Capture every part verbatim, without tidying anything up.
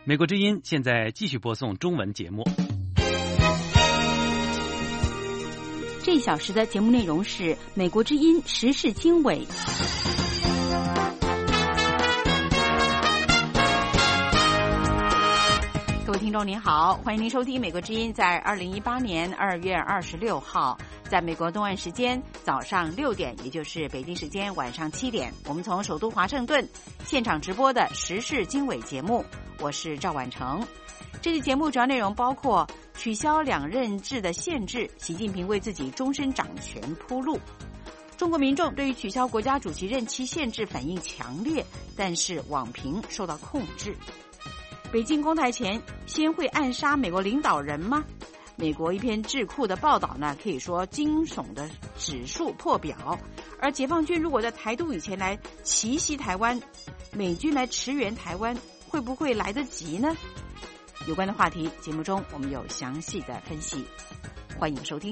美国之音现在继续播送中文节目。 这一小时的节目内容是美国之音时事经纬。各位听众您好，欢迎您收听美国之音在二零一八年二月二十六号在美国东岸时间早上六点，也就是北京时间晚上七点，我们从首都华盛顿现场直播的时事经纬节目，我是赵婉成。这期节目主要内容包括取消两任制的限制，习近平为自己终身掌权铺路；中国民众对于取消国家主席任期限制反应强烈，但是网评受到控制；北京公台前先会暗杀美国领导人吗？美国一篇智库的报道呢，可以说惊悚的指数破表，而解放军如果在台独以前来奇袭台湾，美军来驰援台湾，会不会来得及呢？有关的话题，节目中我们有详细的分析，欢迎收听。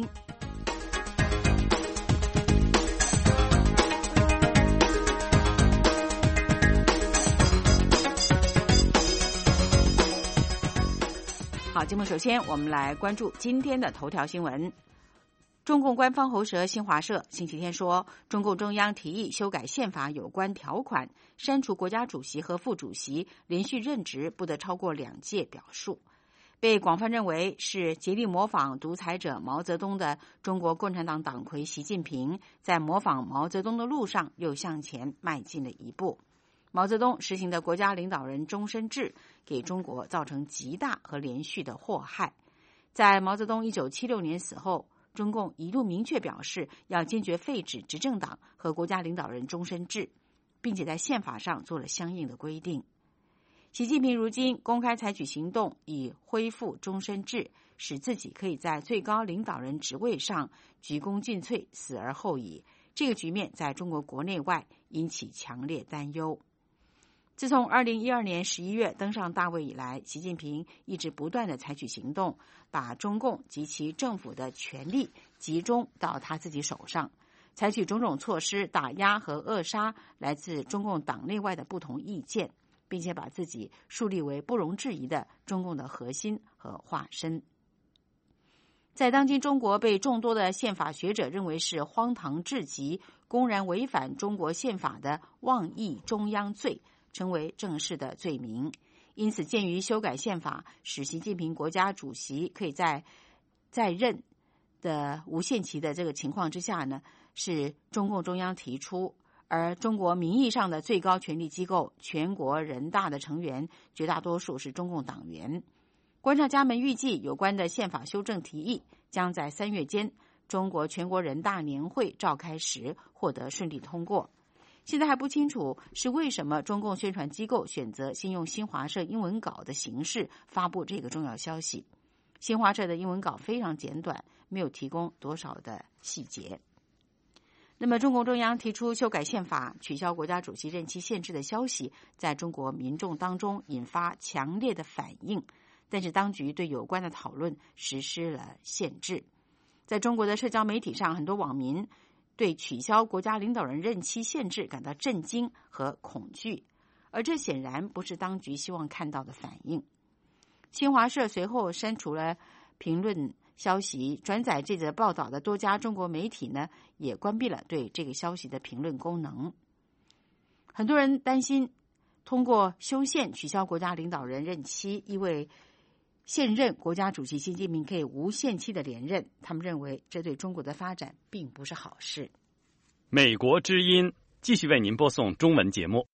好，节目首先我们来关注今天的头条新闻。中共官方喉舌新华社星期天说，中共中央提议修改宪法有关条款，删除国家主席和副主席连续任职不得超过两届表述，被广泛认为是竭力模仿独裁者毛泽东的中国共产党党魁习近平，在模仿毛泽东的路上又向前迈进了一步。毛泽东实行的国家领导人终身制给中国造成极大和连续的祸害。在毛泽东一九七六年死后，中共一度明确表示要坚决废止执政党和国家领导人终身制，并且在宪法上做了相应的规定。习近平如今公开采取行动，以恢复终身制，使自己可以在最高领导人职位上鞠躬尽瘁，死而后已。这个局面在中国国内外引起强烈担忧。自从二零一二年十一月登上大位以来，习近平一直不断地采取行动，把中共及其政府的权力集中到他自己手上，采取种种措施打压和扼杀来自中共党内外的不同意见，并且把自己树立为不容置疑的中共的核心和化身。在当今中国，被众多的宪法学者认为是荒唐至极、公然违反中国宪法的妄议中央罪成为正式的罪名。因此，鉴于修改宪法使习近平国家主席可以在在任的无限期的这个情况之下呢，是中共中央提出，而中国名义上的最高权力机构全国人大的成员绝大多数是中共党员。观察家们预计，有关的宪法修正提议将在三月间中国全国人大年会召开时获得顺利通过。现在还不清楚是为什么中共宣传机构选择先用新华社英文稿的形式发布这个重要消息。新华社的英文稿非常简短，没有提供多少的细节。那么中共中央提出修改宪法、取消国家主席任期限制的消息，在中国民众当中引发强烈的反应，但是当局对有关的讨论实施了限制。在中国的社交媒体上，很多网民对取消国家领导人任期限制感到震惊和恐惧，而这显然不是当局希望看到的反应。新华社随后删除了评论消息，转载这则报道的多家中国媒体呢，也关闭了对这个消息的评论功能。很多人担心，通过修宪取消国家领导人任期，意味现任国家主席习近平可以无限期的连任，他们认为这对中国的发展并不是好事。 美国之音继续为您播送中文节目。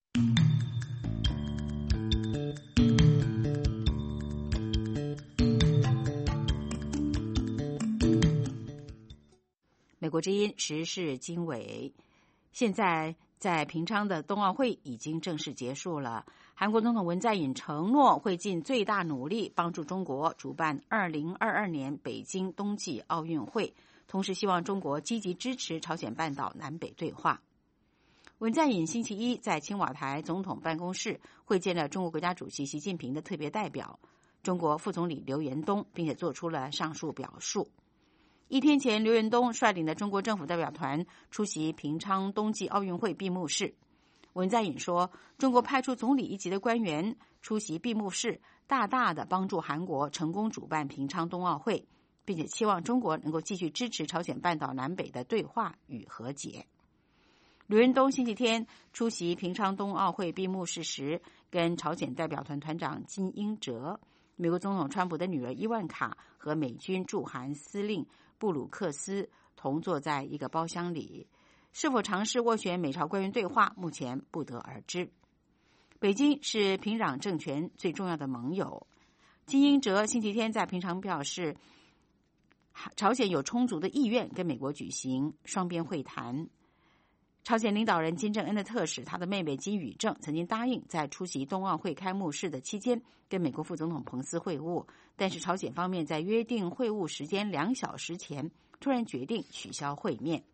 美国之音时事经纬，现在在平昌的冬奥会已经正式结束了。韩国总统文在寅承诺会尽最大努力帮助中国主办二零二二年北京冬季奥运会，同时希望中国积极支持朝鲜半岛南北对话。文在寅星期一在青瓦台总统办公室会见了中国国家主席习近平的特别代表中国副总理刘延东，并且做出了上述表述。一天前，刘延东率领的中国政府代表团出席平昌冬季奥运会闭幕式。 文在寅说，中国派出总理一级的官员出席闭幕式，大大的帮助韩国成功主办平昌冬奥会，并且期望中国能够继续支持朝鲜半岛南北的对话与和解。刘仁东星期天出席平昌冬奥会闭幕式时，跟朝鲜代表团团长金英哲、美国总统川普的女儿伊万卡和美军驻韩司令布鲁克斯同坐在一个包厢里。是否尝试斡旋美朝官员对话，目前不得而知。北京是平壤政权最重要的盟友。金英哲星期天在平常表示，朝鲜有充足的意愿跟美国举行双边会谈。朝鲜领导人金正恩的特使，他的妹妹金宇正曾经答应在出席冬奥会开幕式的期间跟美国副总统彭斯会晤，但是朝鲜方面在约定会晤时间两小时前突然决定取消会面。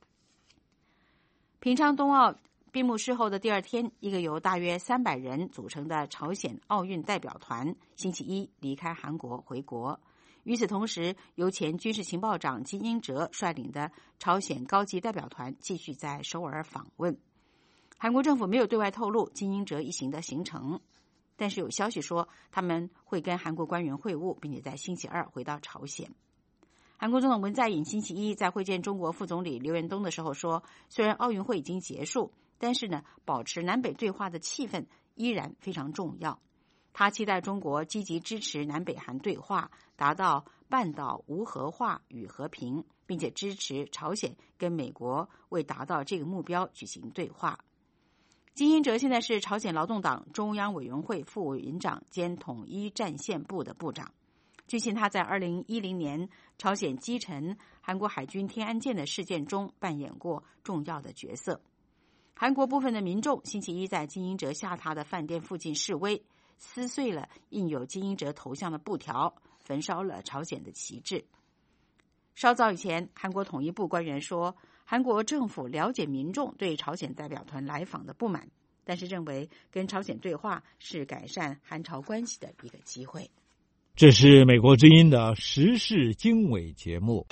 平昌冬奥闭幕式后的第二天，一个由大约三百人组成的朝鲜奥运代表团星期一离开韩国回国。与此同时，由前军事情报长金英哲率领的朝鲜高级代表团继续在首尔访问。韩国政府没有对外透露金英哲一行的行程，但是有消息说他们会跟韩国官员会晤，并且在星期二回到朝鲜。韩国总统文在寅星期一在会见中国副总理刘仁东的时候说，虽然奥运会已经结束，但是呢，保持南北对话的气氛依然非常重要。他期待中国积极支持南北韩对话，达到半岛无核化与和平，并且支持朝鲜跟美国为达到这个目标举行对话。金英哲现在是朝鲜劳动党中央委员会副委员长兼统一战线部的部长。据悉，他在二零一零年朝鲜击沉韩国海军天安舰的事件中扮演过重要的角色。韩国部分的民众星期一在金英哲下榻的饭店附近示威，撕碎了印有金英哲头像的布条，焚烧了朝鲜的旗帜。稍早以前，韩国统一部官员说，韩国政府了解民众对朝鲜代表团来访的不满，但是认为跟朝鲜对话是改善韩朝关系的一个机会。 这是美国之音的时事经纬节目。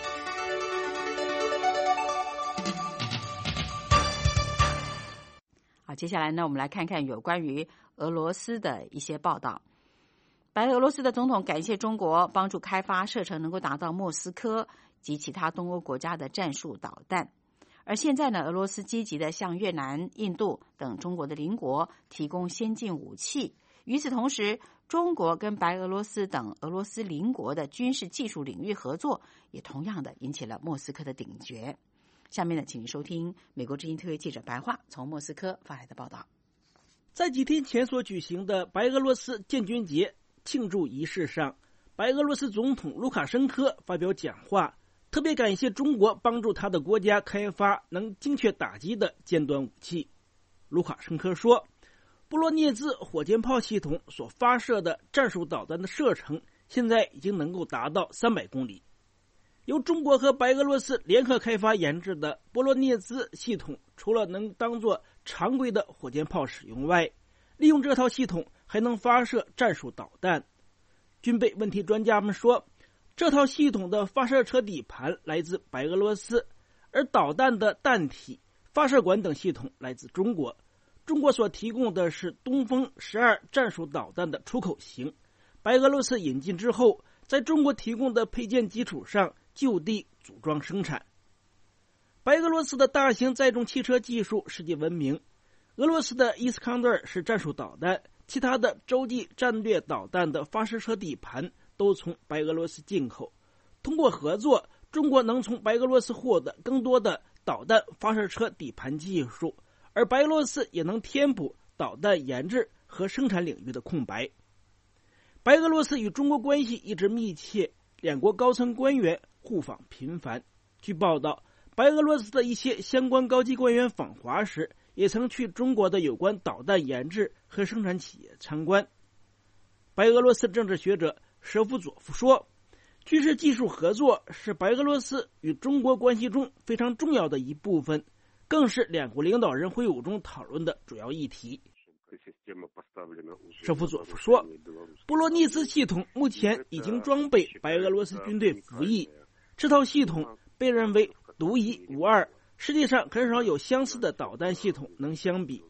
好，接下来呢，我们来看看有关于俄罗斯的一些报道。白俄罗斯的总统感谢中国帮助开发射程能够达到莫斯科及其他东欧国家的战术导弹。而现在呢，俄罗斯积极的向越南、印度等中国的邻国提供先进武器。与此同时，中国跟白俄罗斯等俄罗斯邻国的军事技术领域合作，也同样的引起了莫斯科的警觉。下面呢，请您收听美国之音特约记者白桦从莫斯科发来的报道。 在几天前所举行的白俄罗斯建军节庆祝仪式上，白俄罗斯总统卢卡申科发表讲话，特别感谢中国帮助他的国家开发能精确打击的尖端武器。卢卡申科说，布罗涅兹火箭炮系统所发射的战术导弹的射程现在已经能够达到三百公里。由中国和白俄罗斯联合开发研制的波罗涅兹系统，除了能当作常规的火箭炮使用外，利用这套系统还能发射战术导弹。军备问题专家们说，这套系统的发射车底盘来自白俄罗斯，而导弹的弹体、发射管等系统来自中国。中国所提供的是东风十二战术导弹的出口型，白俄罗斯引进之后，在中国提供的配件基础上就地组装生产。白俄罗斯的大型载重汽车技术世界闻名，俄罗斯的伊斯康德尔是战术导弹，其他的洲际战略导弹的发射车底盘都从白俄罗斯进口。通过合作，中国能从白俄罗斯获得更多的导弹发射车底盘技术，而白俄罗斯也能填补导弹研制和生产领域的空白。白俄罗斯与中国关系一直密切，两国高层官员互访频繁。据报道，白俄罗斯的一些相关高级官员访华时，也曾去中国的有关导弹研制和生产企业参观。白俄罗斯政治学者舍甫佐夫说，军事技术合作是白俄罗斯与中国关系中非常重要的一部分，更是两国领导人会晤中讨论的主要议题。舍甫佐夫说，布罗涅兹系统目前已经装备白俄罗斯军队服役，这套系统被认为独一无二，世界上很少有相似的导弹系统能相比。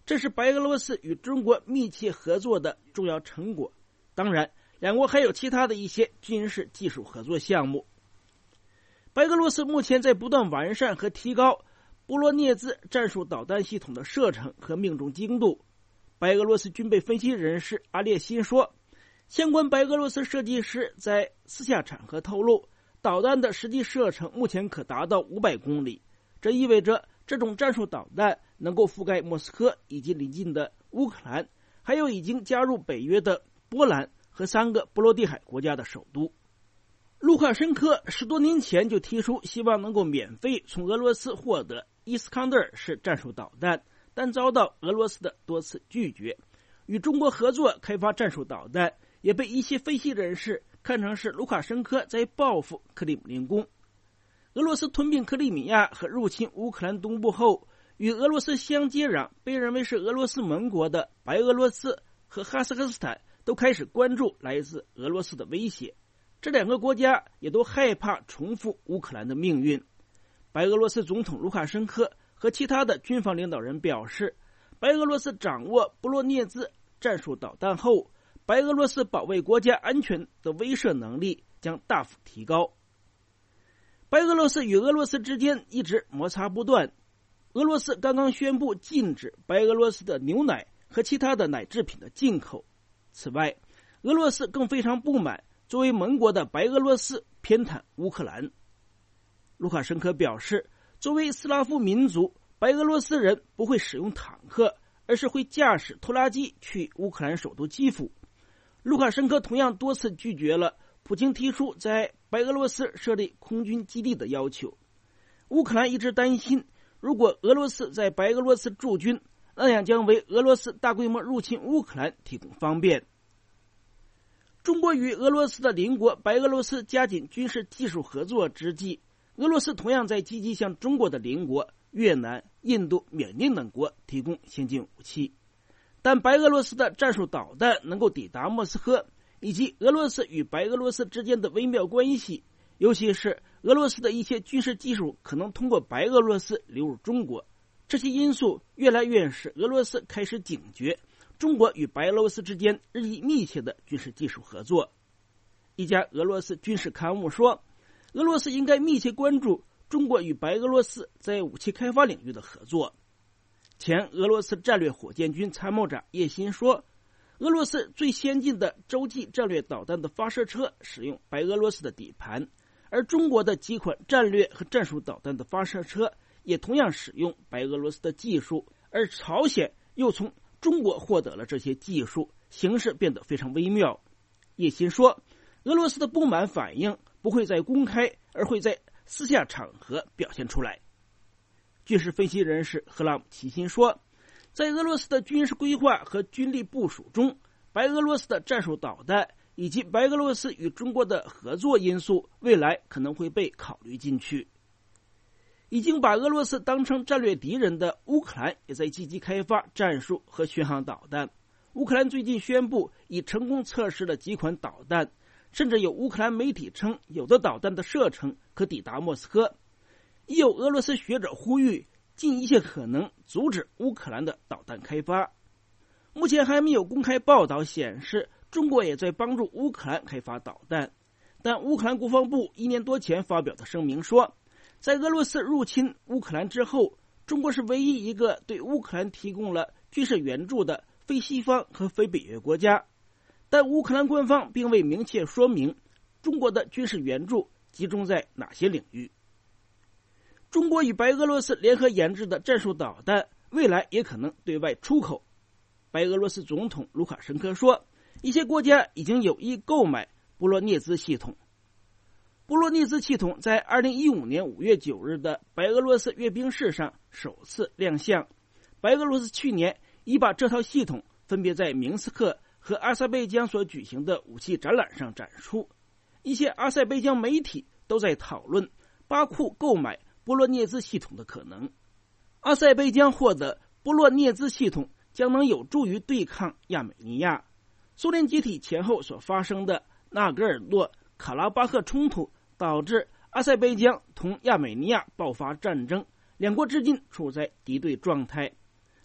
这是白俄罗斯与中国密切合作的重要成果。当然，两国还有其他的一些军事技术合作项目。白俄罗斯目前在不断完善和提高波罗涅兹战术导弹系统的射程和命中精度。白俄罗斯军备分析人士阿列辛说，相关白俄罗斯设计师在私下场合透露，导弹的实际射程目前可达到五百公里，这意味着这种战术导弹能够覆盖莫斯科以及邻近的乌克兰，还有已经加入北约的波兰和三个波罗的海国家的首都。卢卡申科十多年前就提出希望能够免费从俄罗斯获得伊斯康德尔式战术导弹，但遭到俄罗斯的多次拒绝。与中国合作开发战术导弹，也被一些分析人士看成是卢卡申科在报复克里姆林宫。俄罗斯吞并克里米亚和入侵乌克兰东部后，与俄罗斯相接壤，被认为是俄罗斯盟国的白俄罗斯和哈萨克斯坦都开始关注来自俄罗斯的威胁。这两个国家也都害怕重复乌克兰的命运。白俄罗斯总统卢卡申科和其他的军方领导人表示，白俄罗斯掌握波罗涅兹战术导弹后，白俄罗斯保卫国家安全的威慑能力将大幅提高。白俄罗斯与俄罗斯之间一直摩擦不断，俄罗斯刚刚宣布禁止白俄罗斯的牛奶和其他的奶制品的进口。此外，俄罗斯更非常不满作为盟国的白俄罗斯偏袒乌克兰。卢卡申科表示，作为斯拉夫民族，白俄罗斯人不会使用坦克，而是会驾驶拖拉机去乌克兰首都基辅。卢卡申科同样多次拒绝了普京提出在白俄罗斯设立空军基地的要求。乌克兰一直担心，如果俄罗斯在白俄罗斯驻军，那样将为俄罗斯大规模入侵乌克兰提供方便。中国与俄罗斯的邻国白俄罗斯加紧军事技术合作之际，俄罗斯同样在积极向中国的邻国越南、印度、缅甸等国提供先进武器。但白俄罗斯的战术导弹能够抵达莫斯科，以及俄罗斯与白俄罗斯之间的微妙关系，尤其是俄罗斯的一些军事技术可能通过白俄罗斯流入中国，这些因素越来越使俄罗斯开始警觉中国与白俄罗斯之间日益密切的军事技术合作。一家俄罗斯军事刊物说，俄罗斯应该密切关注中国与白俄罗斯在武器开发领域的合作。前俄罗斯战略火箭军参谋长叶辛说，俄罗斯最先进的洲际战略导弹的发射车使用白俄罗斯的底盘，而中国的几款战略和战术导弹的发射车也同样使用白俄罗斯的技术，而朝鲜又从中国获得了这些技术，形势变得非常微妙。叶辛说，俄罗斯的不满反应不会在公开，而会在私下场合表现出来。军事分析人士赫拉姆齐辛说，在俄罗斯的军事规划和军力部署中，白俄罗斯的战术导弹以及白俄罗斯与中国的合作因素未来可能会被考虑进去。已经把俄罗斯当成战略敌人的乌克兰也在积极开发战术和巡航导弹。乌克兰最近宣布已成功测试了几款导弹，甚至有乌克兰媒体称有的导弹的射程可抵达莫斯科。已有俄罗斯学者呼吁尽一切可能阻止乌克兰的导弹开发。目前还没有公开报道显示中国也在帮助乌克兰开发导弹，但乌克兰国防部一年多前发表的声明说，在俄罗斯入侵乌克兰之后，中国是唯一一个对乌克兰提供了军事援助的非西方和非北约国家。但乌克兰官方并未明确说明中国的军事援助集中在哪些领域。中国与白俄罗斯联合研制的战术导弹未来也可能对外出口。白俄罗斯总统卢卡申科说，一些国家已经有意购买波罗涅兹系统。波罗涅兹系统在二零一五年五月九日的白俄罗斯阅兵式上首次亮相。白俄罗斯去年已把这套系统分别在明斯克和阿塞拜疆所举行的武器展览上展出。一些阿塞拜疆媒体都在讨论巴库购买波罗涅兹系统的可能。阿塞拜疆获得波罗涅兹系统将能有助于对抗亚美尼亚。苏联解体前后所发生的纳戈尔诺卡拉巴赫冲突导致阿塞拜疆同亚美尼亚爆发战争，两国至今处在敌对状态。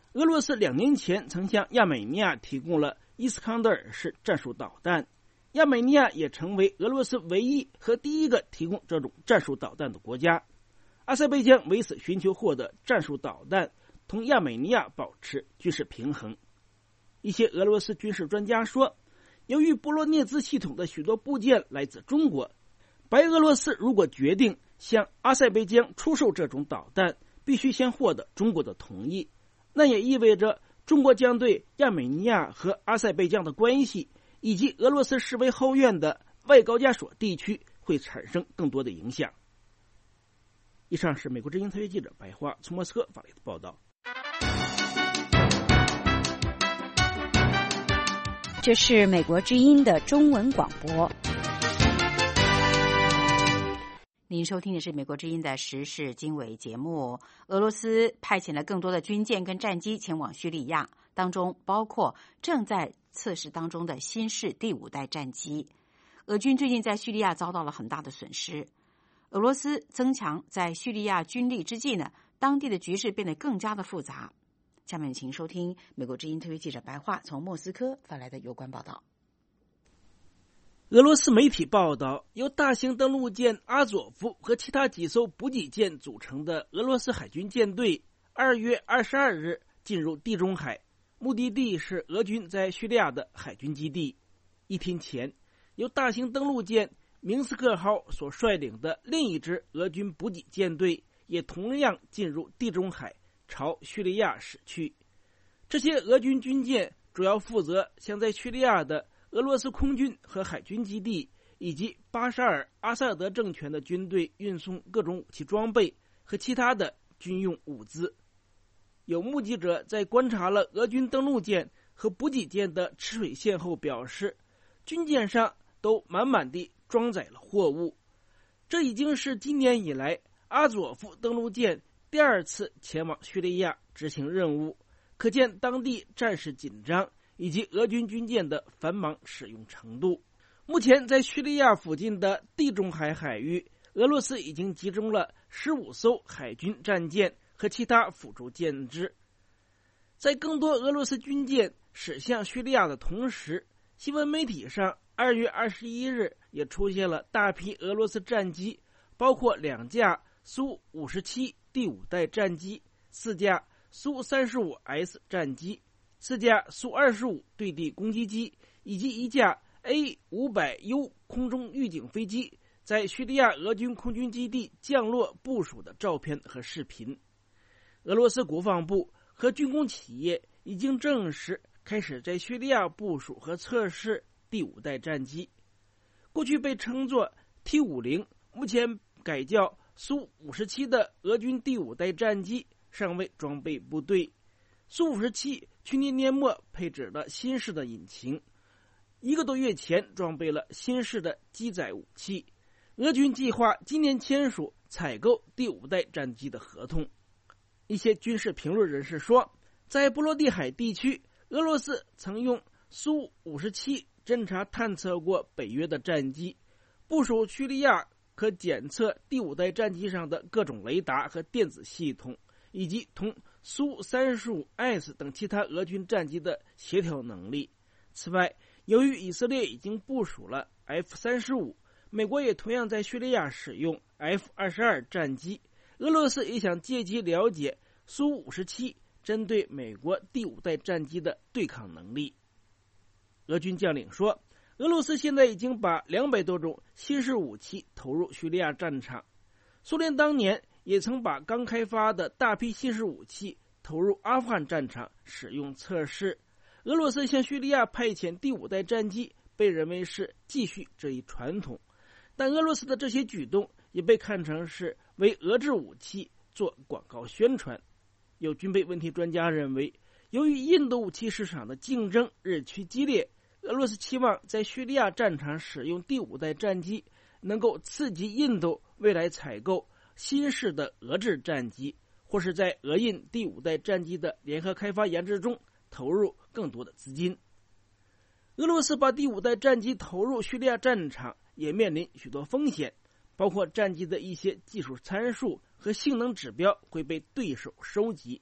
俄罗斯两年前曾向亚美尼亚提供了伊斯康德尔式战术导弹，亚美尼亚也成为俄罗斯唯一和第一个提供这种战术导弹的国家。阿塞拜疆为此寻求获得战术导弹，同亚美尼亚保持军事平衡。一些俄罗斯军事专家说，由于波罗涅兹系统的许多部件来自中国，白俄罗斯如果决定向阿塞拜疆出售这种导弹，必须先获得中国的同意。那也意味着中国将对亚美尼亚和阿塞拜疆的关系，以及俄罗斯视为后院的外高加索地区会产生更多的影响。以上是美国之音特约记者白桦从莫斯科发来的报道。 这是美国之音的中文广播。您收听的是美国之音的时事经纬节目。俄罗斯派遣了更多的军舰跟战机前往叙利亚，当中包括正在测试当中的新式第五代战机。俄军最近在叙利亚遭到了很大的损失。俄罗斯增强在叙利亚军力之际呢，当地的局势变得更加的复杂。下面请收听美国之音特约记者白桦从莫斯科发来的有关报道。 俄罗斯媒体报道，由大型登陆舰阿佐夫和其他几艘补给舰组成的俄罗斯海军舰队二月二十二日进入地中海，目的地是俄军在叙利亚的海军基地。一天前，由大型登陆舰明斯克号所率领的另一支俄军补给舰队也同样进入地中海，朝叙利亚驶去。这些俄军军舰主要负责向在叙利亚的俄罗斯空军和海军基地以及巴沙尔·阿萨德政权的军队运送各种武器装备和其他的军用物资。有目击者在观察了俄军登陆舰和补给舰的吃水线后表示，军舰上都满满地装载了货物。这已经是今年以来阿佐夫登陆舰第二次前往叙利亚执行任务，可见当地战事紧张以及俄军军舰的繁忙使用程度。目前在叙利亚附近的地中海海域，俄罗斯已经集中了十五艘海军战舰和其他辅助舰只。在更多俄罗斯军舰驶向叙利亚的同时，新闻媒体上二月二十一日也出现了大批俄罗斯战机，包括两架苏五十七第五代战机、四架苏三十五 S 战机、四架苏二十五对地攻击机以及一架 A 五百 U 空中预警飞机在叙利亚俄军空军基地降落部署的照片和视频。俄罗斯国防部和军工企业已经证实开始在叙利亚部署和测试第五代战机。过去被称作 T 五十， 目前改叫苏五十七的俄军第五代战机尚未装备部队。苏五十七去年年末配置了新式的引擎，一个多月前装备了新式的机载武器。俄军计划今年签署采购第五代战机的合同。一些军事评论人士说，在波罗的海地区，俄罗斯曾用苏五十七侦察探测过北约的战机，部署叙利亚可检测第五代战机上的各种雷达和电子系统，以及同苏三十五 S 等其他俄军战机的协调能力。此外，由于以色列已经部署了 F 三十五， 美国也同样在叙利亚使用 F 二十二 战机，俄罗斯也想借机了解苏五十七针对美国第五代战机的对抗能力。俄军将领说，俄罗斯现在已经把两百多种新式武器投入叙利亚战场。苏联当年也曾把刚开发的大批新式武器投入阿富汗战场使用测试。俄罗斯向叙利亚派遣第五代战机被认为是继续这一传统，但俄罗斯的这些举动也被看成是为俄制武器做广告宣传。有军备问题专家认为，由于印度武器市场的竞争日趋激烈，俄罗斯期望在叙利亚战场使用第五代战机，能够刺激印度未来采购新式的俄制战机，或是在俄印第五代战机的联合开发研制中投入更多的资金。俄罗斯把第五代战机投入叙利亚战场，也面临许多风险，包括战机的一些技术参数和性能指标会被对手收集，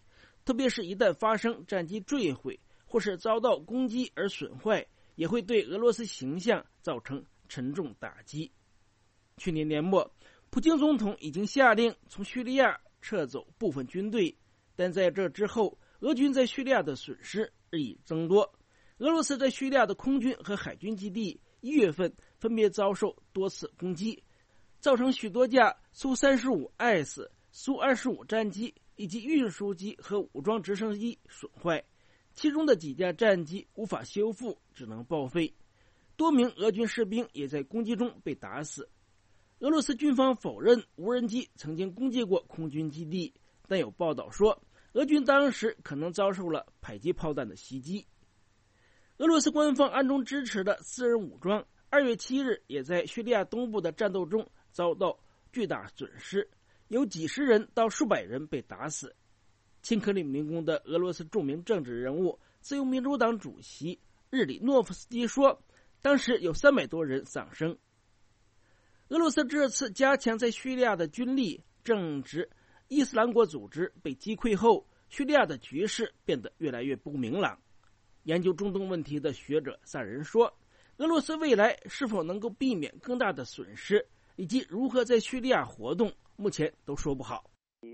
特别是一旦发生战机坠毁或是遭到攻击而损坏，也会对俄罗斯形象造成沉重打击。去年年末，普京总统已经下令从叙利亚撤走部分军队，但在这之后，俄军在叙利亚的损失日益增多。俄罗斯在叙利亚的空军和海军基地一月份分别遭受多次攻击，造成许多架苏 三十五 S、苏 二十五 战机以及运输机和武装直升机损坏，其中的几架战机无法修复，只能报废。多名俄军士兵也在攻击中被打死。俄罗斯军方否认无人机曾经攻击过空军基地，但有报道说俄军当时可能遭受了迫击炮弹的袭击。俄罗斯官方暗中支持的私人武装二月七日也在叙利亚东部的战斗中遭到巨大损失，有几十人到数百人被打死。亲克里姆林宫的俄罗斯著名政治人物自由民主党主席日里诺夫斯基说，当时有三百多人丧生。俄罗斯这次加强在叙利亚的军力，正值伊斯兰国组织被击溃后，叙利亚的局势变得越来越不明朗。研究中东问题的学者萨人说，俄罗斯未来是否能够避免更大的损失，以及如何在叙利亚活动，目前都说不好。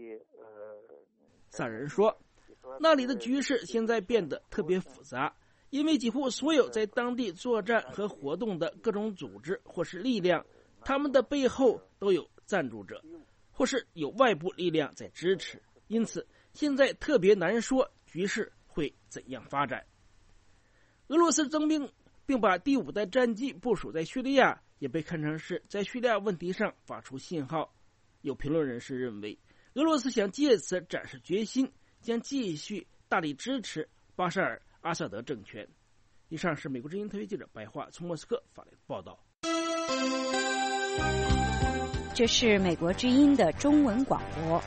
萨人说，那里的局势现在变得特别复杂，因为几乎所有在当地作战和活动的各种组织或是力量，他们的背后都有赞助者，或是有外部力量在支持，因此现在特别难说局势会怎样发展。俄罗斯征兵并把第五代战机部署在叙利亚，也被看成是在叙利亚问题上发出信号。有评论人士认为，俄罗斯想借此展示决心，将继续大力支持巴沙尔·阿萨德政权。以上是美国之音特约记者白桦从莫斯科发来的报道。 这是美国之音的中文广播。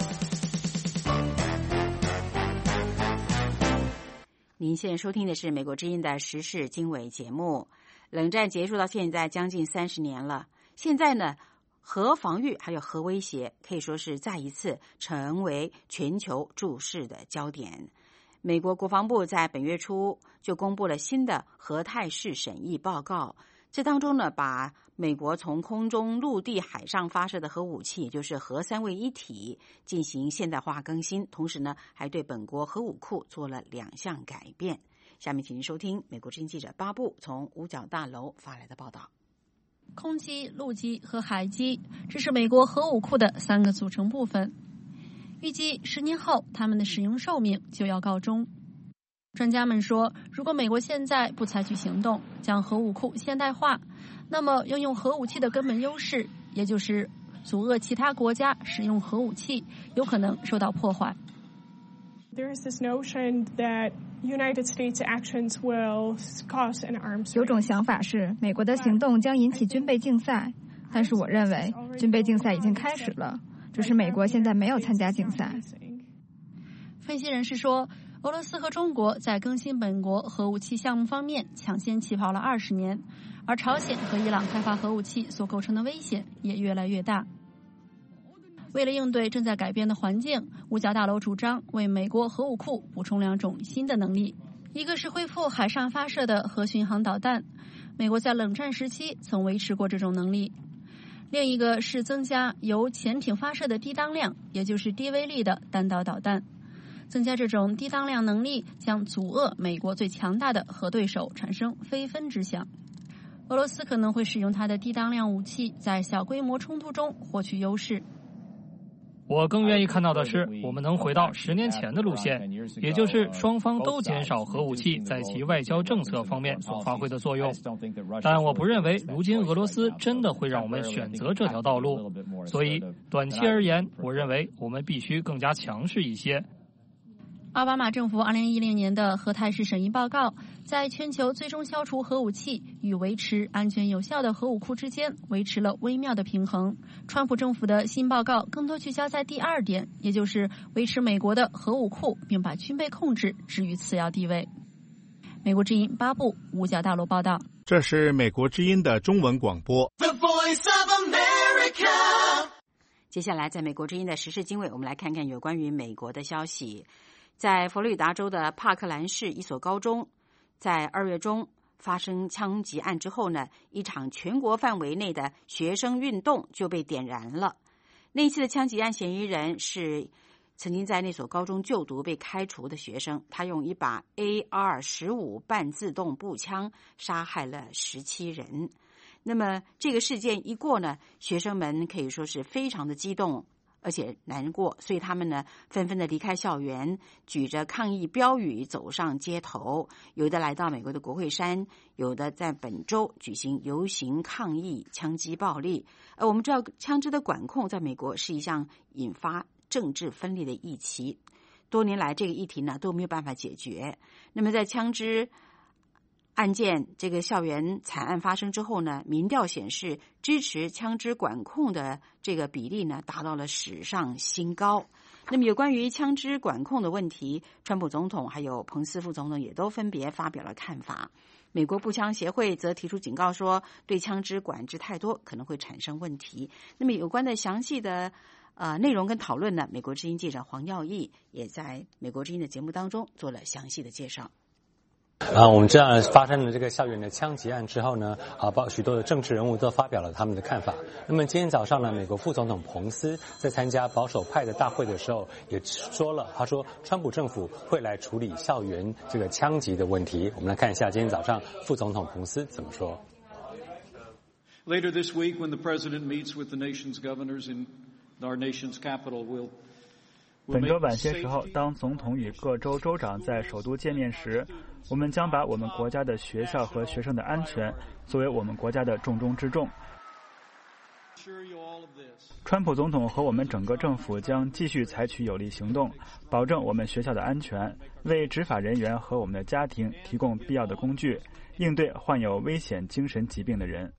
您现在收听的是美国之音的时事经纬节目。冷战结束到现在将近三十年了，现在呢，核防御还有核威胁可以说是再一次成为全球注视的焦点。美国国防部在本月初就公布了新的核态势审议报告，这当中呢，把美国从空中、陆地、海上发射的核武器，也就是核三位一体进行现代化更新，同时呢，还对本国核武库做了两项改变。下面请您收听美国之音记者巴布从五角大楼发来的报道。 空基、陆基和海基，这是美国核武库的三个组成部分。预计十年后，它们的使用寿命就要告终。专家们说，如果美国现在不采取行动，将核武库现代化，那么拥有核武器的根本优势，也就是阻遏其他国家使用核武器，有可能受到破坏。 There is this notion that United States actions will cause an arms race. 有种想法是，美国的行动将引起军备竞赛，但是我认为军备竞赛已经开始了，只是美国现在没有参加竞赛。 分析人士说，俄罗斯和中国在更新本国核武器项目方面抢先起跑了二十年，而朝鲜和伊朗开发核武器所构成的危险也越来越大。为了应对正在改变的环境，五角大楼主张为美国核武库补充两种新的能力，一个是恢复海上发射的核巡航导弹，美国在冷战时期曾维持过这种能力；另一个是增加由潜艇发射的低当量，也就是低威力的弹道导弹。增加这种低当量能力将阻遏美国最强大的核对手产生非分之想。俄罗斯可能会使用它的低当量武器在小规模冲突中获取优势。 我更愿意看到的是，我们能回到十年前的路线，也就是双方都减少核武器在其外交政策方面所发挥的作用。但我不认为如今俄罗斯真的会让我们选择这条道路，所以短期而言，我认为我们必须更加强势一些。 奥巴马政府二零一零年的核态势审议报告，在全球最终消除核武器与维持安全有效的核武库之间维持了微妙的平衡。川普政府的新报告更多聚焦在第二点，也就是维持美国的核武库，并把军备控制置于次要地位。美国之音巴布五角大楼报道。 这是美国之音的中文广播。 The Voice of America。接下来，在美国之音的时事经纬，我们来看看有关于美国的消息。 在佛罗里达州的帕克兰市一所高中，在二月中发生枪击案之后呢，一场全国范围内的学生运动就被点燃了。那一次的枪击案嫌疑人是曾经在那所高中就读被开除的学生，他用一把 A R 十五 半自动步枪杀害了十七人。那么这个事件一过呢，学生们可以说是非常的激动而且难过，所以他们呢纷纷的离开校园，举着抗议标语走上街头，有的来到美国的国会山，有的在本周举行游行抗议枪击暴力。而我们知道枪支的管控在美国是一项引发政治分裂的议题，多年来这个议题呢都没有办法解决。那么在枪支案件这个校园惨案发生之后呢，民调显示支持枪支管控的这个比例呢达到了史上新高。那么有关于枪支管控的问题，川普总统还有彭斯副总统也都分别发表了看法。美国步枪协会则提出警告说，对枪支管制太多可能会产生问题。那么有关的详细的呃内容跟讨论呢，美国之音记者黄耀义也在美国之音的节目当中做了详细的介绍。 啊，我们知道发生了这个校园的枪击案之后呢，啊，包许多的政治人物都发表了他们的看法。那么今天早上呢，美国副总统彭斯在参加保守派的大会的时候也说了，他说川普政府会来处理校园这个枪击的问题。我们来看一下今天早上副总统彭斯怎么说。 Later this week, when the president meets with the nation's governors in our nation's capital, we'll 本周晚些时候，当总统与各州州长在首都见面时，我们将把我们国家的学校和学生的安全作为我们国家的重中之重。川普总统和我们整个政府将继续采取有力行动，保证我们学校的安全，为执法人员和我们的家庭提供必要的工具，应对患有危险精神疾病的人。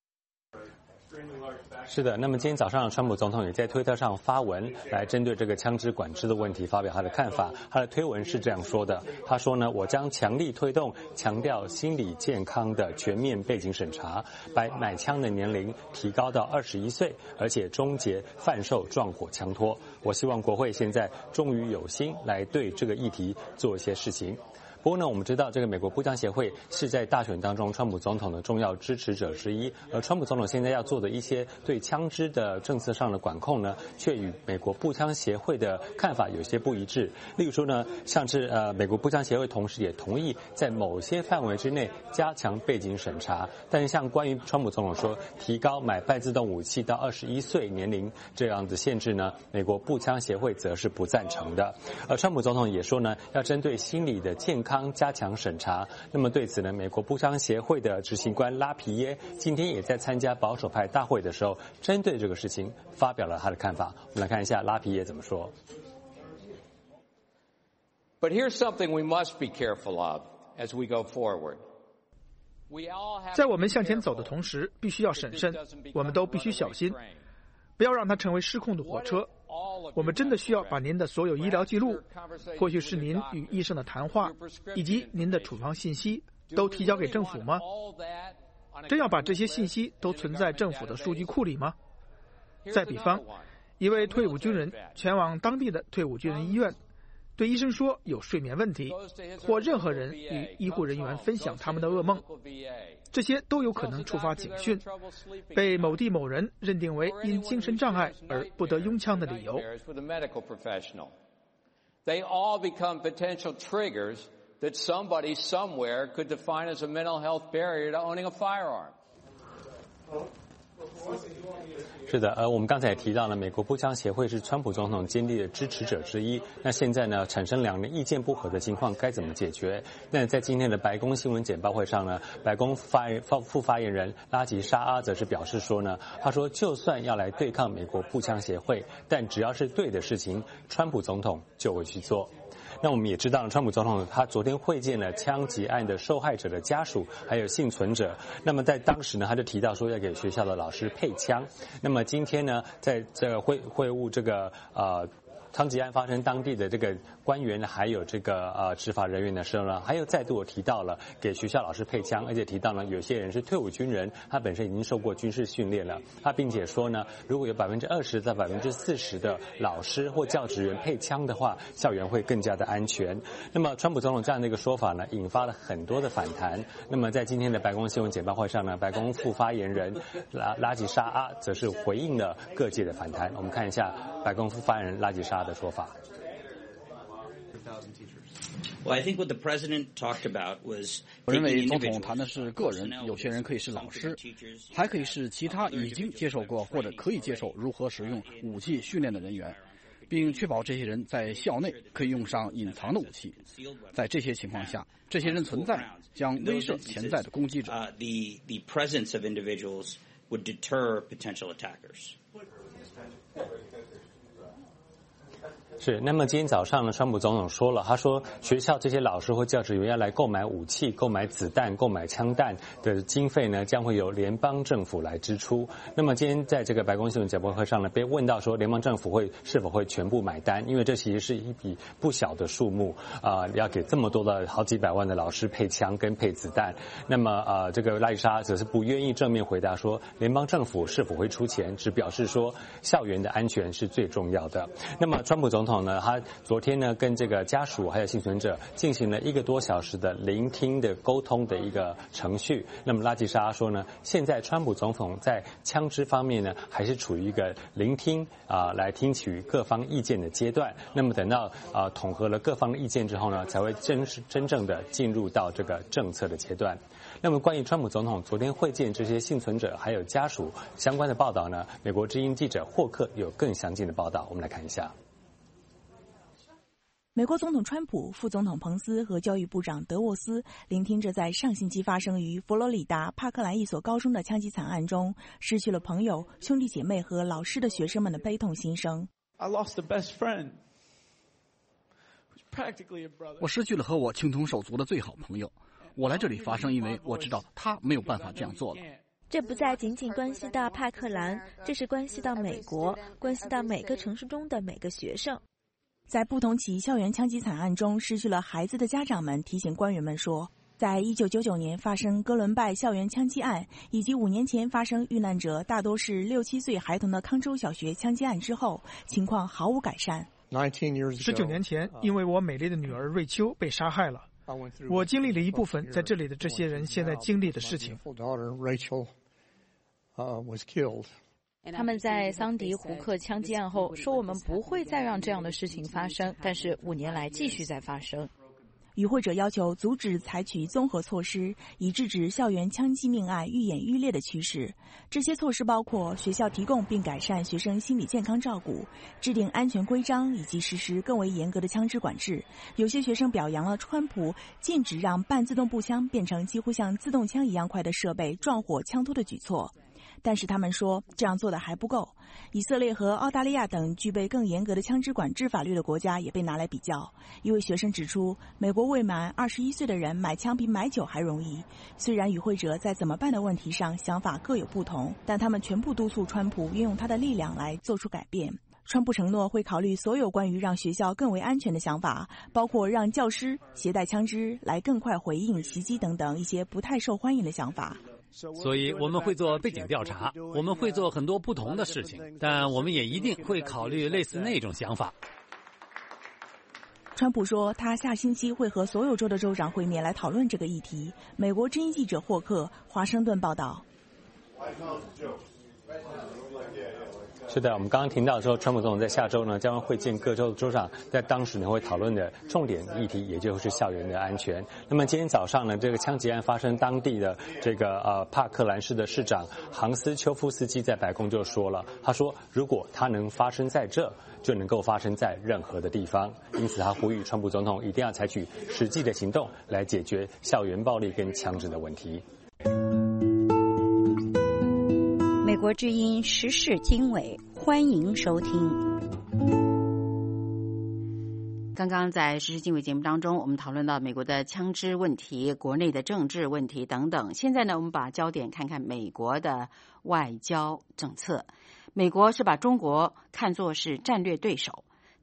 是的，那么今天早上川普总统也在推特上发文来针对这个枪支管制的问题发表他的看法。他的推文是这样说的，他说呢，我将强力推动强调心理健康的全面背景审查，把买枪的年龄提高到二十一岁，而且终结贩售撞火枪托。我希望国会现在终于有心来对这个议题做一些事情。不过呢，我们知道这个美国步枪协会是在大选当中川普总统的重要支持者之一，而川普总统现在要做的一些对枪支的政策上的管控呢，却与美国步枪协会的看法有些不一致。例如说呢，像是呃美国步枪协会同时也同意在某些范围之内加强背景审查，但是像关于川普总统说提高买半自动武器到二十一岁年龄这样的限制呢，美国步枪协会则是不赞成的。而川普总统也说呢，要针对心理的健康加强审查。那么对此呢，美国步枪协会的执行官拉皮耶今天也在参加保守派大会的时候，针对这个事情发表了他的看法。我们来看一下拉皮耶怎么说。 But here's something we must be careful of as we go forward. 在我们向前走的同时，必须要审慎，我们都必须小心，不要让它成为失控的火车。我们真的需要把您的所有医疗记录，或许是您与医生的谈话，以及您的处方信息，都提交给政府吗？真要把这些信息都存在政府的数据库里吗？再比方，一位退伍军人前往当地的退伍军人医院，对医生说有睡眠问题，或任何人与医护人员分享他们的噩梦，这些都有可能触发警讯，被某地某人认定为因精神障碍而不得拥枪的理由。 They all become potential triggers that somebody somewhere could define as a mental health barrier to owning a firearm. 是的，呃，我们刚才也提到了，美国步枪协会是川普总统坚定的支持者之一。那现在呢，产生两人意见不合的情况该怎么解决？那在今天的白宫新闻简报会上呢，白宫发言副发言人拉吉沙阿则是表示说呢，他说就算要来对抗美国步枪协会，但只要是对的事情，川普总统就会去做。那我们也知道了，川普总统他昨天会见了枪击案的受害者的家属，还有幸存者。那么在当时呢，他就提到说要给学校的老师配枪。那么今天呢，在这个会会晤这个呃枪击案发生当地的这个官员还有这个呃执法人员的时候呢，还有再度提到了给学校老师配枪，而且提到呢有些人是退伍军人，他本身已经受过军事训练了，他并且说呢，如果有百分之二十到百分之四十的老师或教职员配枪的话，校园会更加的安全。那么川普总统这样的一个说法呢，引发了很多的反弹。那么在今天的白宫新闻简报会上呢，白宫副发言人拉拉吉沙阿则是回应了各界的反弹。我们看一下白宫副发言人拉吉沙的说法。 Well, I think what the president talked about was 我认为总统谈的是个人，有些人可以是老师，还可以是其他已经接受过或者可以接受如何使用武器训练的人员，并确保这些人在校内可以用上隐藏的武器。在这些情况下，这些人存在将威慑潜在的攻击者。 Uh, the, the presence of individuals would deter potential attackers. 是，那么今天早上呢，川普总统说了，他说学校这些老师或教职员要来购买武器、购买子弹、购买枪弹的经费呢，将会由联邦政府来支出。那么今天在这个白宫新闻简报会上呢，被问到说联邦政府会是否会全部买单，因为这其实是一笔不小的数目啊、呃，要给这么多的好几百万的老师配枪跟配子弹。那么啊、呃，这个拉吉沙则是不愿意正面回答说联邦政府是否会出钱，只表示说校园的安全是最重要的。那么川普总统呢，他昨天呢跟这个家属还有幸存者进行了一个多小时的聆听的沟通的一个程序。那么拉吉沙说呢，现在川普总统在枪支方面呢还是处于一个聆听啊、呃、来听取各方意见的阶段。那么等到啊、呃、统合了各方的意见之后呢，才会真真正的进入到这个政策的阶段。那么关于川普总统昨天会见这些幸存者还有家属相关的报道呢，美国之音记者霍克有更详尽的报道，我们来看一下。 美国总统川普、副总统彭斯和教育部长德沃斯聆听着在上星期发生于佛罗里达帕克兰一所高中的枪击惨案中失去了朋友、兄弟姐妹和老师的学生们的悲痛心声。 I lost a best friend. 我失去了和我情同手足的最好朋友。我来这里发声，因为我知道他没有办法这样做了。 这不再仅仅关系到帕克兰，这是关系到美国，关系到每个城市中的每个学生。 在不同起校园枪击惨案中失去了孩子的家长们提醒官员们说，在一九九九年发生哥伦拜校园枪击案，以及五年前发生遇难者大多是六七岁孩童的康州小学枪击案之后，情况毫无改善。 十九年前，因为我美丽的女儿瑞秋被杀害了，我经历了一部分在这里的这些人现在经历的事情。 他们在桑迪胡克枪击案后说，我们不会再让这样的事情发生，但是五年来继续在发生。 与会者要求阻止采取综合措施，以制止校园枪击命案愈演愈烈的趋势。这些措施包括学校提供并改善学生心理健康照顾，制定安全规章，以及实施更为严格的枪支管制。有些学生表扬了川普禁止让半自动步枪变成几乎像自动枪一样快的设备撞火枪托的举措。但是他们说这样做的还不够。以色列和澳大利亚等具备更严格的枪支管制法律的国家也被拿来比较。一位学生指出，美国未满二十一岁的人买枪比买酒还容易。虽然与会者在怎么办的问题上想法各有不同，但他们全部督促川普运用他的力量来做出改变。川普承诺会考虑所有关于让学校更为安全的想法，包括让教师携带枪支来更快回应袭击等等一些不太受欢迎的想法。 所以我们会做背景调查，我们会做很多不同的事情，但我们也一定会考虑类似那种想法。 川普说，他下星期会和所有州的州长会面来讨论这个议题。美国之音记者霍克，华盛顿报道。 是的，我们刚刚听到说，川普总统在下周呢将会见各州的州长，在当时呢会讨论的重点议题，也就是校园的安全。那么今天早上呢，这个枪击案发生当地的这个呃帕克兰市的市长杭斯丘夫斯基在白宫就说了，他说如果他能发生在这，就能够发生在任何的地方。因此他呼吁川普总统一定要采取实际的行动来解决校园暴力跟枪支的问题。 美国之音时事经纬，欢迎收听。 刚刚在时事经纬节目当中，我们讨论到美国的枪支问题、国内的政治问题等等。现在呢，我们把焦点看看美国的外交政策。美国是把中国看作是战略对手。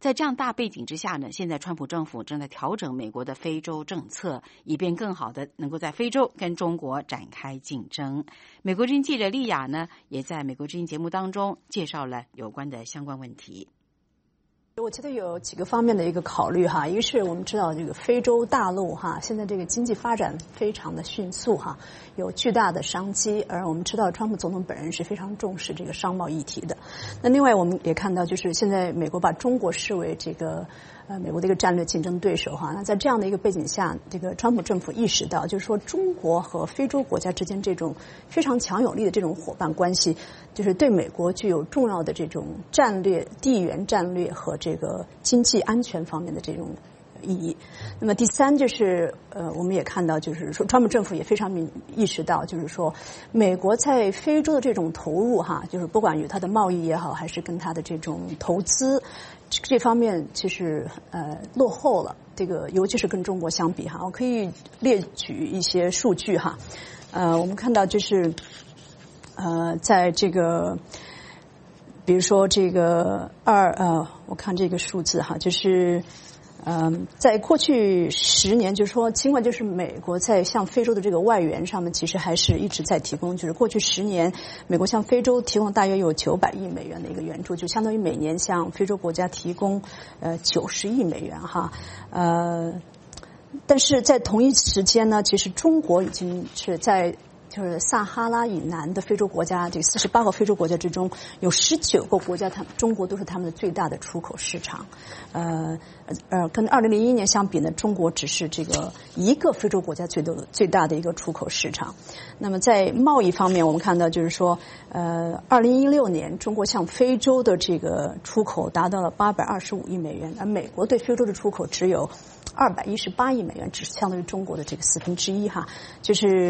在这样大背景之下呢，现在川普政府正在调整美国的非洲政策，以便更好的能够在非洲跟中国展开竞争。美国之音记者丽雅呢，也在美国之音节目当中介绍了有关的相关问题。 我觉得有几个方面的一个考虑哈，一个是我们知道这个非洲大陆哈，现在这个经济发展非常的迅速哈，有巨大的商机，而我们知道川普总统本人是非常重视这个商贸议题的。那另外我们也看到，就是现在美国把中国视为这个呃美国的一个战略竞争对手哈。那在这样的一个背景下，这个川普政府意识到，就是说中国和非洲国家之间这种非常强有力的这种伙伴关系，就是对美国具有重要的这种战略、地缘战略和这个经济安全方面的这种意义。那么第三就是呃，我们也看到，就是说川普政府也非常明意识到，就是说美国在非洲的这种投入哈，就是不管与它的贸易也好，还是跟它的这种投资这方面，其实呃落后了。这个尤其是跟中国相比哈，我可以列举一些数据哈。呃，我们看到就是呃，在这个。比如说这个二呃，我看这个数字哈，就是嗯、呃，在过去十年，就是说，尽管就是美国在向非洲的这个外援上面，其实还是一直在提供，就是过去十年，美国向非洲提供大约有九百亿美元的一个援助，就相当于每年向非洲国家提供呃九十亿美元哈，呃，但是在同一时间呢，其实中国已经是在。就是撒哈拉以南的非洲国家，这四十八个非洲国家之中，有十九个国家，他中国都是他们的最大的出口市场。呃呃，跟二零零一年相比呢，中国只是这个一个非洲国家最多最大的一个出口市场。那么在贸易方面，我们看到就是说，呃，二零一六年中国向非洲的这个出口达到了八百二十五亿美元，而美国对非洲的出口只有二百一十八亿美元，只相当于中国的这个四分之一哈，就是。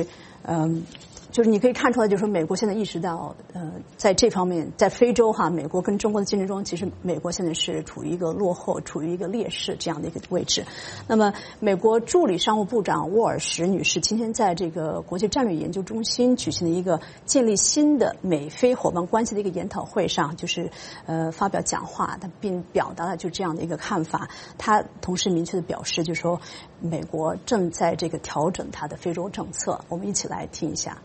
嗯，就是你可以看出来，就是说美国现在意识到，呃，在这方面，在非洲哈，美国跟中国的竞争中，其实美国现在是处于一个落后、处于一个劣势这样的一个位置。那么，美国助理商务部长沃尔什女士今天在这个国际战略研究中心举行的一个建立新的美非伙伴关系的一个研讨会上，就是呃发表讲话，她并表达了就这样的一个看法。她同时明确的表示，就是说美国正在这个调整它的非洲政策。我们一起来。来听一下。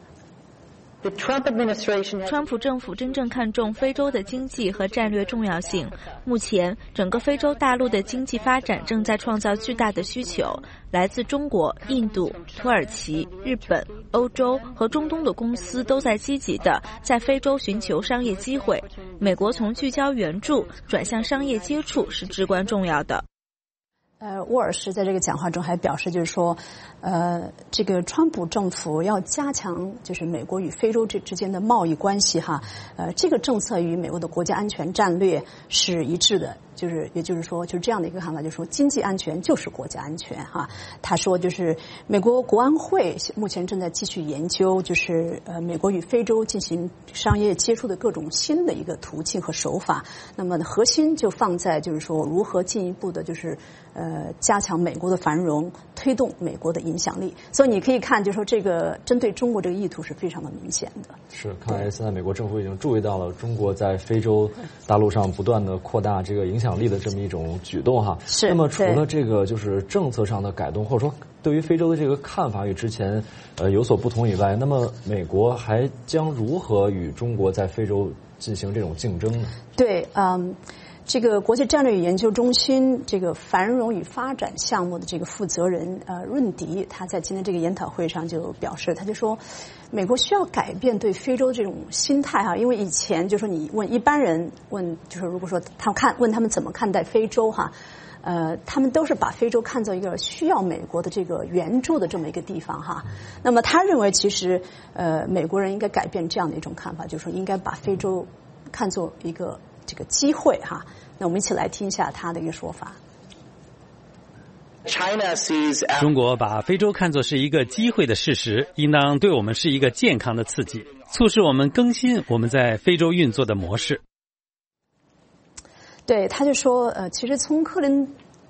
川普政府真正看重非洲的经济和战略重要性。目前，整个非洲大陆的经济发展正在创造巨大的需求。来自中国、印度、土耳其、日本、欧洲和中东的公司都在积极地在非洲寻求商业机会。美国从聚焦援助转向商业接触是至关重要的。 呃，沃尔什在这个讲话中还表示，就是说，呃，这个川普政府要加强就是美国与非洲之之间的贸易关系哈，呃，这个政策与美国的国家安全战略是一致的。就是也就是说，就是这样的一个看法，就是说经济安全就是国家安全哈。他说，就是美国国安会目前正在继续研究，就是呃美国与非洲进行商业接触的各种新的一个途径和手法。那么核心就放在就是说如何进一步的，就是呃加强美国的繁荣，推动美国的影响力。所以你可以看，就是说这个针对中国这个意图是非常的明显的。 是，看来现在美国政府已经注意到了中国在非洲大陆上不断的扩大这个影响力的这么一种举动哈。 是。 那么除了这个就是政策上的改动，或者说对于非洲的这个看法与之前呃有所不同以外，那么美国还将如何与中国在非洲进行这种竞争呢？ 对，嗯。这个国际战略研究中心这个繁荣与发展项目的这个负责人呃润迪，他在今天这个研讨会上就表示，他就说，美国需要改变对非洲这种心态哈，因为以前就说你问一般人问，就是如果说他看问他们怎么看待非洲哈，呃，他们都是把非洲看作一个需要美国的这个援助的这么一个地方哈。那么他认为，其实呃美国人应该改变这样的一种看法，就是说应该把非洲看作一个这个机会哈。那我们一起来听一下他的一个说法。 中国把非洲看作是一个机会的事实，应当对我们是一个健康的刺激，促使我们更新我们在非洲运作的模式。 对，他就说，呃，其实从克林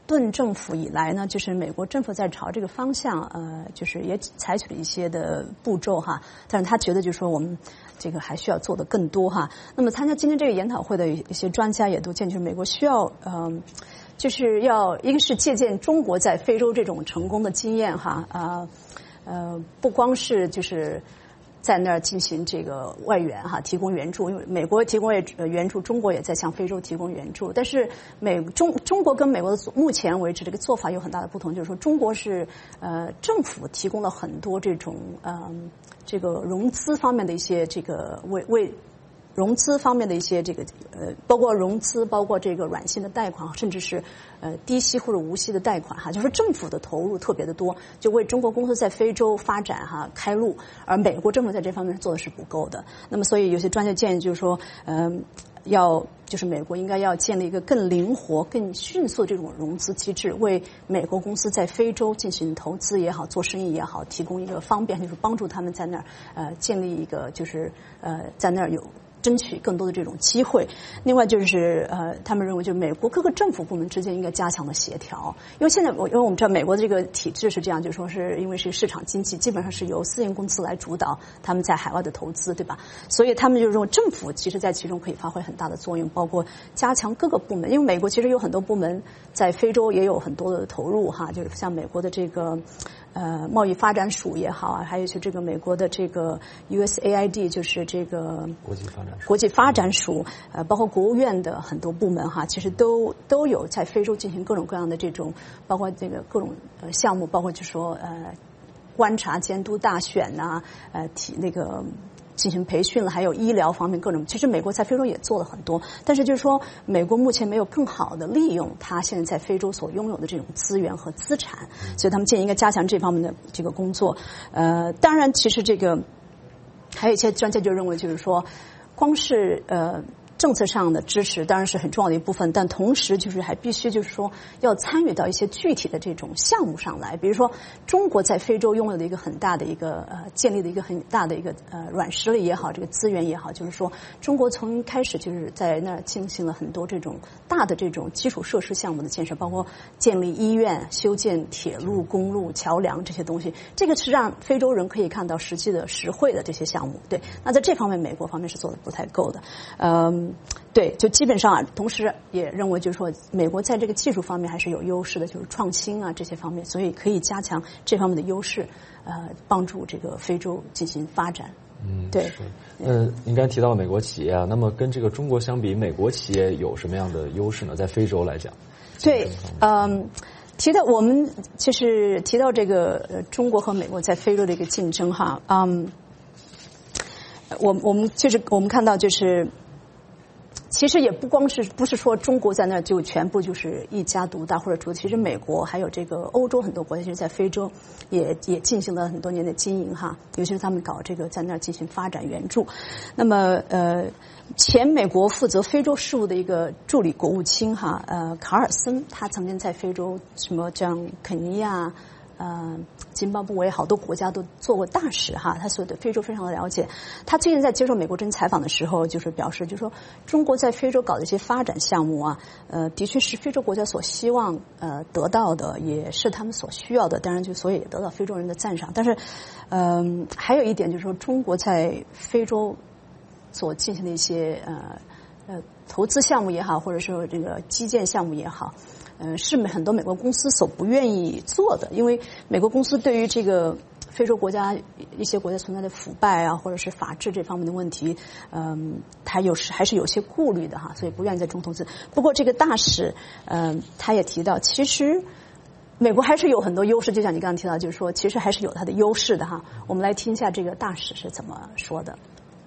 顿政府以来呢，就是美国政府在朝这个方向，呃，就是也采取了一些的步骤哈，但是他觉得就是说我们这个还需要做的更多哈。那么参加今天这个研讨会的一些专家也都建议，就是美国需要嗯。呃就是要一个是借鉴中国在非洲这种成功的经验哈啊呃不光是就是在那儿进行这个外援哈提供援助，因为美国提供援助，中国也在向非洲提供援助，但是美中中国跟美国的目前为止这个做法有很大的不同，就是说中国是呃政府提供了很多这种呃这个融资方面的一些这个为为。融资方面的一些这个呃，包括融资，包括这个软性的贷款，甚至是呃低息或者无息的贷款哈，就是政府的投入特别的多，就为中国公司在非洲发展哈开路，而美国政府在这方面做的是不够的。那么，所以有些专家建议就是说，嗯、呃，要就是美国应该要建立一个更灵活、更迅速这种融资机制，为美国公司在非洲进行投资也好、做生意也好，提供一个方便，就是帮助他们在那儿呃建立一个就是呃在那儿有。争取更多的这种机会。另外就是呃，他们认为就美国各个政府部门之间应该加强的协调，因为现在我因为我们知道美国的这个体制是这样，就是说是因为是市场经济，基本上是由私营公司来主导他们在海外的投资，对吧？所以他们就认为政府其实在其中可以发挥很大的作用，包括加强各个部门，因为美国其实有很多部门在非洲也有很多的投入哈，就是像美国的这个。呃，贸易发展署也好啊，还有就这个美国的这个 U S A I D， 就是这个国际发展署， 国际发展署，呃，包括国务院的很多部门哈，其实都都有在非洲进行各种各样的这种，包括这个各种呃项目，包括就说呃观察监督大选呐、啊，呃提那个。进行培训了，还有医疗方面各种。其实美国在非洲也做了很多，但是就是说，美国目前没有更好的利用它现在在非洲所拥有的这种资源和资产，所以他们建议应该加强这方面的这个工作。呃，当然，其实这个还有一些专家就认为，就是说，光是呃。政策上的支持当然是很重要的一部分，但同时就是还必须就是说要参与到一些具体的这种项目上来。比如说，中国在非洲拥有的一个很大的一个呃建立的一个很大的一个呃软实力也好，这个资源也好，就是说中国从一开始就是在那儿进行了很多这种大的这种基础设施项目的建设，包括建立医院、修建铁路、公路、桥梁这些东西。这个是让非洲人可以看到实际的实惠的这些项目。对，那在这方面，美国方面是做的不太够的。嗯。对，就基本上啊，同时也认为就是说，美国在这个技术方面还是有优势的，就是创新啊这些方面，所以可以加强这方面的优势，呃，帮助这个非洲进行发展。 嗯， 对。 是。呃，您刚才提到美国企业啊，那么跟这个中国相比，美国企业有什么样的优势呢？在非洲来讲， 对，嗯。提到我们就是提到这个呃中国和美国在非洲的一个竞争哈，嗯，我我们就是我们看到就是。其实也不光是不是说中国在那就全部就是一家独大或者独，其实美国还有这个欧洲很多国家，其实在非洲也也进行了很多年的经营哈，尤其是他们搞这个在那儿进行发展援助。那么呃，前美国负责非洲事务的一个助理国务卿哈呃卡尔森，他曾经在非洲什么像肯尼亚。呃，津巴布韦好多国家都做过大使哈，他所对非洲非常的了解。他最近在接受美国之音采访的时候，就是表示，就是说中国在非洲搞的一些发展项目啊，呃，的确是非洲国家所希望呃得到的，也是他们所需要的，当然就所以也得到非洲人的赞赏。但是，嗯、呃，还有一点就是说，中国在非洲所进行的一些呃呃投资项目也好，或者说这个基建项目也好。嗯，是很多美国公司所不愿意做的，因为美国公司对于这个非洲国家一些国家存在的腐败啊，或者是法治这方面的问题，嗯，他有时还是有些顾虑的哈，所以不愿意在中投资。不过这个大使，嗯，他也提到，其实美国还是有很多优势，就像你刚刚提到，就是说其实还是有它的优势的哈。我们来听一下这个大使是怎么说的。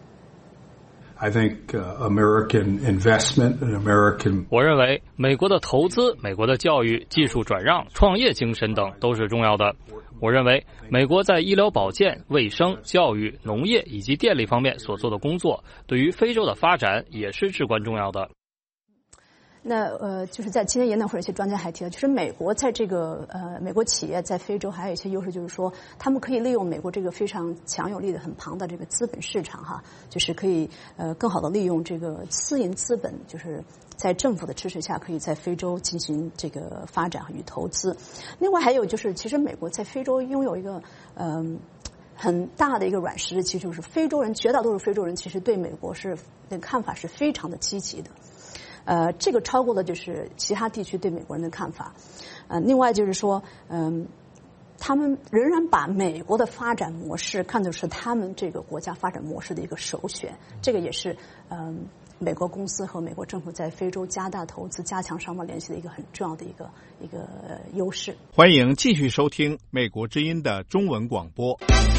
I think uh, American investment and American 我认为美国的投资、美国的教育、技术转让、创业精神等都是重要的。我认为美国在医疗保健、卫生、教育、农业以及电力方面所做的工作，对于非洲的发展也是至关重要的。 那呃，就是在今天研讨会，有些专家还提到，就是美国在这个呃，美国企业在非洲还有一些优势，就是说他们可以利用美国这个非常强有力的、很庞大这个资本市场哈，就是可以呃更好的利用这个私营资本，就是在政府的支持下，可以在非洲进行这个发展与投资。另外还有就是，其实美国在非洲拥有一个嗯。呃很大的一个软实力，其实就是非洲人，绝大多数非洲人其实对美国是的看法是非常的积极的，呃，这个超过了就是其他地区对美国人的看法，呃，另外就是说，嗯、呃，他们仍然把美国的发展模式看作是他们这个国家发展模式的一个首选，这个也是嗯、呃，美国公司和美国政府在非洲加大投资、加强商贸联系的一个很重要的一个一个优势。 欢迎继续收听美国之音的中文广播。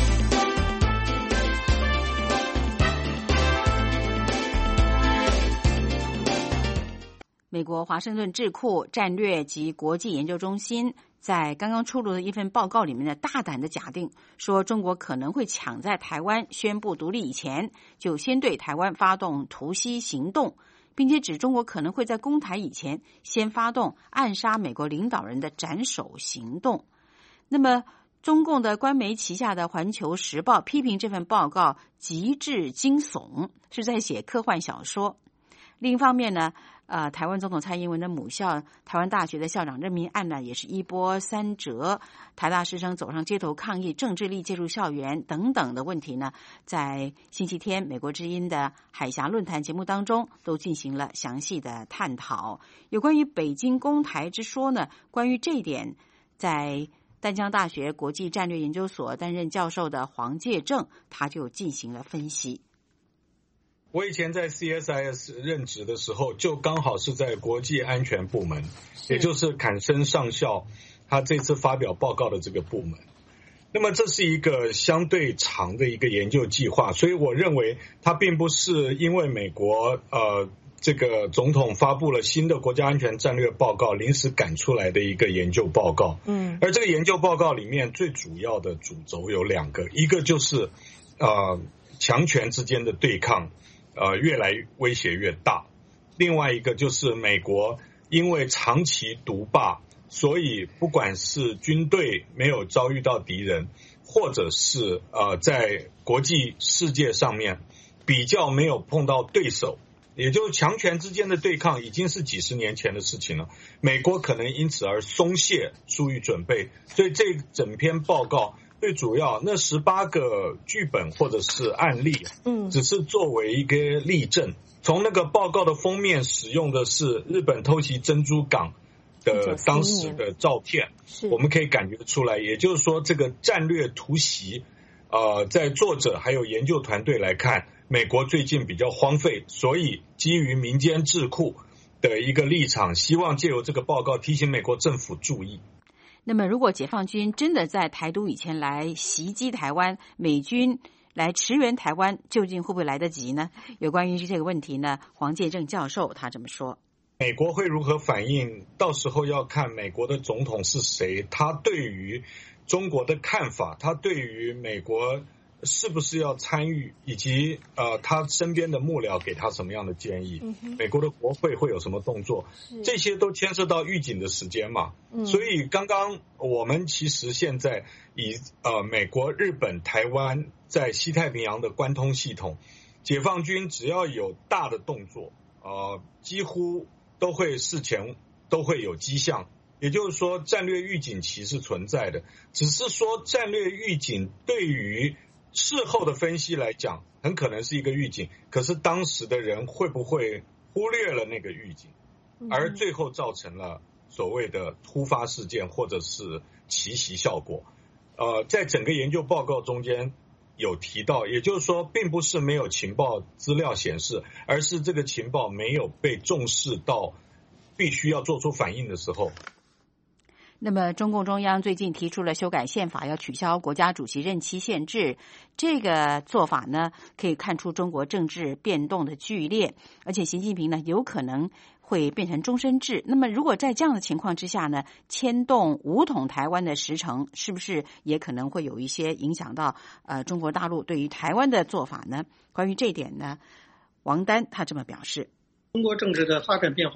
美国华盛顿智库战略及国际研究中心在刚刚出炉的一份报告里面的大胆的假定，说中国可能会抢在台湾宣布独立以前，就先对台湾发动突袭行动，并且指中国可能会在攻台以前先发动暗杀美国领导人的斩首行动。那么中共的官媒旗下的《环球时报》批评这份报告极致惊悚，是在写科幻小说。另一方面呢，呃，台湾总统蔡英文的母校台湾大学的校长任命案呢，也是一波三折，台大师生走上街头抗议政治力介入校园等等的问题呢，在星期天美国之音的海峡论坛节目当中都进行了详细的探讨。有关于北京攻台之说呢，关于这一点，在淡江大学国际战略研究所担任教授的黄介正他就进行了分析。 我以前在 C S I S 任职的时候，就刚好是在国际安全部门，也就是坎森上校他这次发表报告的这个部门。那么这是一个相对长的一个研究计划，所以我认为它并不是因为美国呃这个总统发布了新的国家安全战略报告临时赶出来的一个研究报告。嗯，而这个研究报告里面最主要的主轴有两个，一个就是呃强权之间的对抗呃，越来威胁越大。另外一个就是美国因为长期独霸，所以不管是军队没有遭遇到敌人，或者是呃在国际世界上面比较没有碰到对手，也就是强权之间的对抗已经是几十年前的事情了。美国可能因此而松懈，疏于准备。所以这整篇报告最主要那十八个剧本或者是案例，嗯，只是作为一个例证。从那个报告的封面使用的是日本偷袭珍珠港的当时的照片，我们可以感觉出来，也就是说这个战略突袭，呃，在作者还有研究团队来看，美国最近比较荒废，所以基于民间智库的一个立场，希望借由这个报告提醒美国政府注意。 那么如果解放军真的在台独以前来袭击台湾，美军来驰援台湾，究竟会不会来得及呢？有关于这个问题呢，黄介正教授他这么说。 美国会如何反应，到时候要看美国的总统是谁，他对于中国的看法，他对于美国是不是要参与，以及呃他身边的幕僚给他什么样的建议，嗯、美国的国会会有什么动作，这些都牵涉到预警的时间嘛。嗯、所以刚刚我们其实现在以呃美国、日本、台湾在西太平洋的关通系统，解放军只要有大的动作，呃几乎都会事前都会有迹象。也就是说战略预警期是存在的，只是说战略预警对于事后的分析来讲很可能是一个预警，可是当时的人会不会忽略了那个预警，而最后造成了所谓的突发事件或者是奇袭效果。呃，在整个研究报告中间有提到，也就是说并不是没有情报资料显示，而是这个情报没有被重视到必须要做出反应的时候。 那么中共中央最近提出了修改宪法，要取消国家主席任期限制，这个做法呢可以看出中国政治变动的剧烈，而且习近平呢有可能会变成终身制。那么如果在这样的情况之下呢，牵动武统台湾的时程，是不是也可能会有一些影响到呃中国大陆对于台湾的做法呢？关于这一点呢，王丹他这么表示。 中国政治的发展变化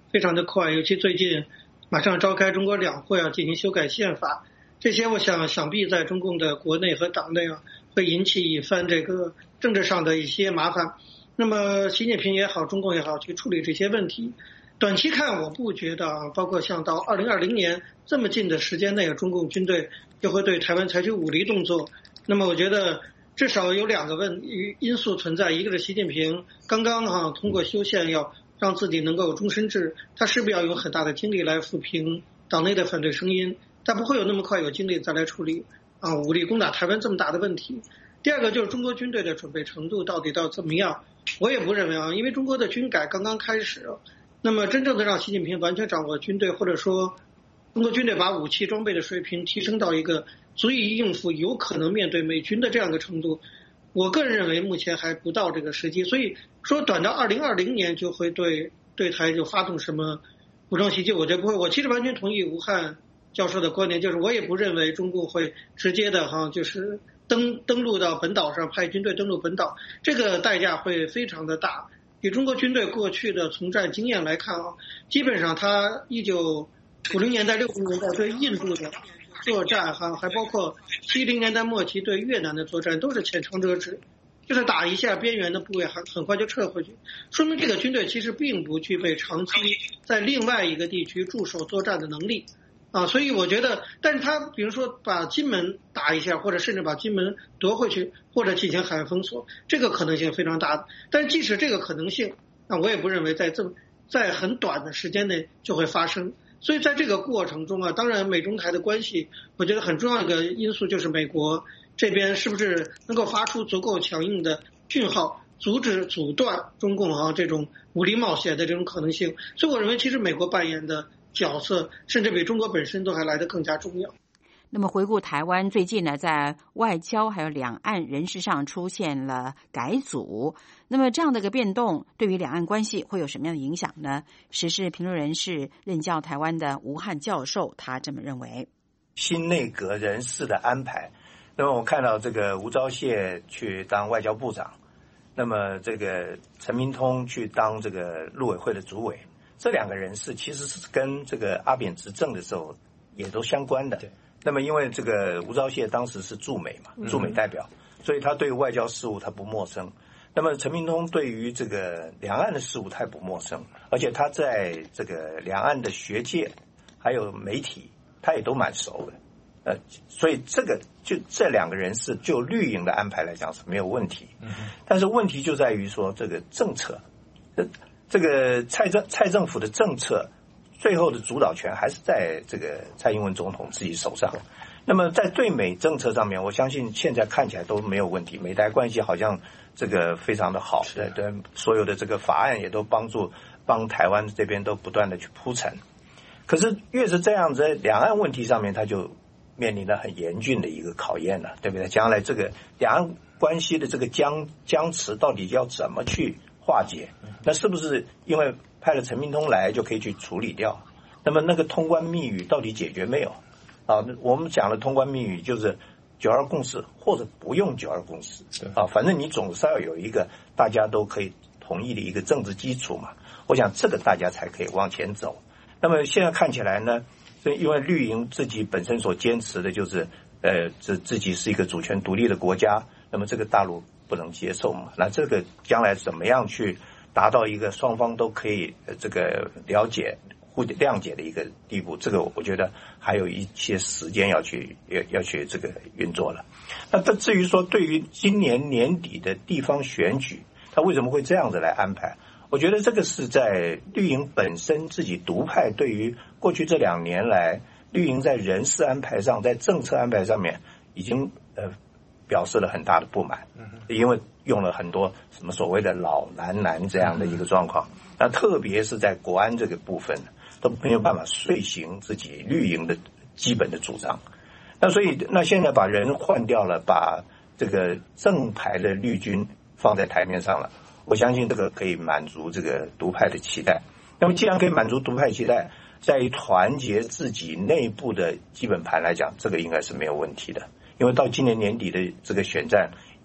非常的快，尤其最近马上召开中国两会啊，进行修改宪法，这些我想想必在中共的国内和党内啊，会引起一番这个政治上的一些麻烦。那么习近平也好，中共也好，去处理这些问题。短期看，我不觉得啊，包括像到二零二零年这么近的时间内，中共军队就会对台湾采取武力动作。那么我觉得至少有两个问因素存在，一个是习近平刚刚哈、啊、通过修宪要让自己能够有终身制，他势必要用很大的精力来抚平党内的反对声音，他不会有那么快有精力再来处理啊武力攻打台湾这么大的问题。第二个就是中国军队的准备程度到底到怎么样，我也不认为啊，因为中国的军改刚刚开始，那么真正的让习近平完全掌握军队，或者说中国军队把武器装备的水平提升到一个足以应付有可能面对美军的这样的程度，我个人认为目前还不到这个时机。所以说短到二零二零年就会对对台就发动什么武装袭击，我觉得不会。我其实完全同意吴汉教授的观点，就是我也不认为中共会直接的哈就是登登陆到本岛上，派军队登陆本岛，这个代价会非常的大。以中国军队过去的从战经验来看啊，基本上他一九五零年代六十年代对印度的作战哈，还包括七零年代末期对越南的作战，都是浅尝辄止，就是打一下边缘的部位，很很快就撤回去，说明这个军队其实并不具备长期在另外一个地区驻守作战的能力啊。所以我觉得，但是他比如说把金门打一下，或者甚至把金门夺回去，或者进行海岸封锁，这个可能性非常大的。但是即使这个可能性，那我也不认为在这么在很短的时间内就会发生。所以在这个过程中啊，当然美中台的关系，我觉得很重要的一个因素就是美国这边是不是能够发出足够强硬的讯号，阻止阻断中共啊这种武力冒险的这种可能性。所以我认为其实美国扮演的角色甚至比中国本身都还来得更加重要。 那么回顾台湾最近呢，在外交还有两岸人事上出现了改组，那么这样的一个变动对于两岸关系会有什么样的影响呢？时事评论人士任教台湾的吴汉教授他这么认为。 新内阁人事的安排，那么我看到这个吴钊燮去当外交部长，那么这个陈明通去当这个陆委会的主委，这两个人事其实是跟这个阿扁执政的时候也都相关的。那么因为这个吴钊燮当时是驻美嘛，驻美代表，所以他对外交事务他不陌生。那么陈明通对于这个两岸的事务他也不陌生，而且他在这个两岸的学界还有媒体他也都蛮熟的。呃，所以这个就这两个人事就绿营的安排来讲是没有问题。但是问题就在于说这个政策，这个蔡政蔡政府的政策最后的主导权还是在这个蔡英文总统自己手上。那么在对美政策上面，我相信现在看起来都没有问题，美台关系好像这个非常的好，对对，所有的这个法案也都帮助帮台湾这边都不断的去铺陈。可是越是这样子，两岸问题上面它就面临了很严峻的一个考验了，对不对？将来这个两岸关系的这个僵僵持到底要怎么去化解？那是不是因为派了陈明通来就可以去处理掉？那么那个通关密语到底解决没有？啊，我们讲的通关密语就是九二共识，或者不用九二共识啊，反正你总是要有一个大家都可以同意的一个政治基础嘛。我想这个大家才可以往前走。那么现在看起来呢，因为绿营自己本身所坚持的就是呃，自自己是一个主权独立的国家，那么这个大陆不能接受嘛。那这个将来怎么样去达到一个双方都可以呃这个了解互谅解的一个地步，这个我觉得还有一些时间要去要要去这个运作了。那至于说对于今年年底的地方选举，他为什么会这样子来安排？我觉得这个是在绿营本身自己独派对于过去这两年来绿营在人事安排上，在政策安排上面已经呃表示了很大的不满，因为用了很多什么所谓的老蓝蓝这样的一个状况，那特别是在国安这个部分都没有办法遂行自己绿营的基本的主张。那所以那现在把人换掉了，把这个正牌的绿军放在台面上了，我相信这个可以满足这个独派的期待。那么既然可以满足独派期待，在于团结自己内部的基本盘来讲，这个应该是没有问题的。因为到今年年底的这个选战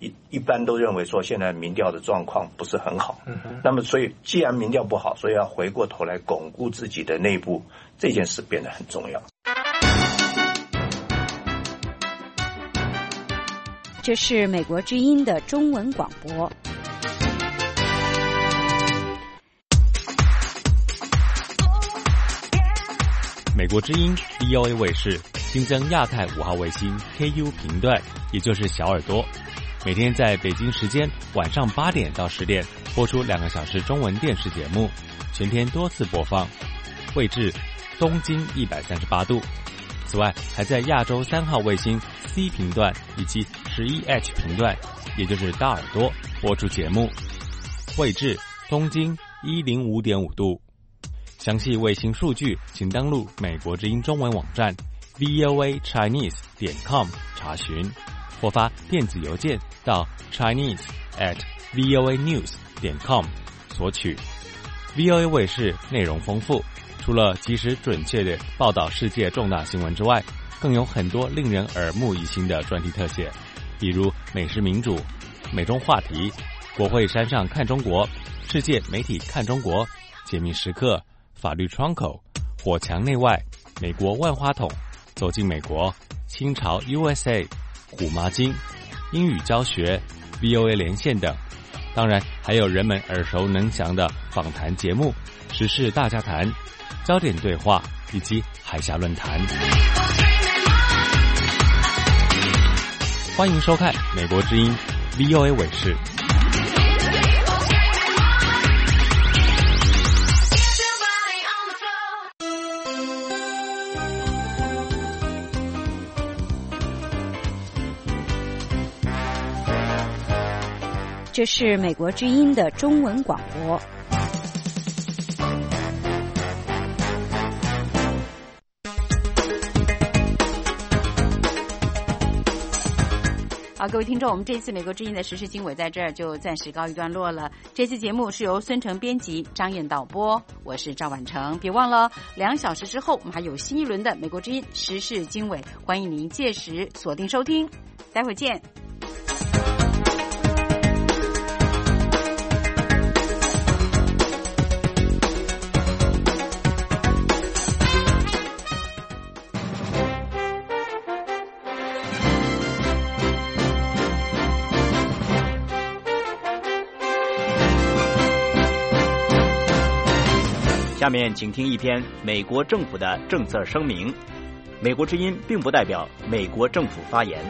一一般都认为说现在民调的状况不是很好。嗯、那么所以既然民调不好，所以要回过头来巩固自己的内部，这件事变得很重要。 这是美国之音的中文广播。 美国之音 V O A 卫视新增亚太五号卫星 K U 频段，也就是小耳朵，每天在北京时间晚上八点到十点播出两个小时中文电视节目，全天多次播放，位置东经一百三十八度。此外，还在亚洲三号卫星 C 频段以及十一 H 频段，也就是大耳朵播出节目，位置东经一零五点五度。详细卫星数据，请登录美国之音中文网站 v o a chinese 点 com 查询，或发电子邮件到 chinese at v o a news 点 com 索取。V O A 卫视内容丰富，除了及时准确地报道世界重大新闻之外，更有很多令人耳目一新的专题特写，比如美食民主、美中话题、国会山上看中国、世界媒体看中国、解密时刻、法律窗口、火墙内外、美国万花筒、走进美国、清朝 U S A、虎妈经、英语教学、V O A 连线等。当然还有人们耳熟能详的访谈节目、时事大家谈、焦点对话以及海峡论坛。欢迎收看美国之音 V O A 卫视。 这是美国之音的中文广播。 好，各位听众，我们这次美国之音的时事经纬在这儿就暂时告一段落了。这次节目是由孙成编辑，张燕导播，我是赵婉成。别忘了，两小时之后我们还有新一轮的美国之音时事经纬，欢迎您届时锁定收听。待会见。 下面请听一篇美国政府的政策声明。美国之音并不代表美国政府发言。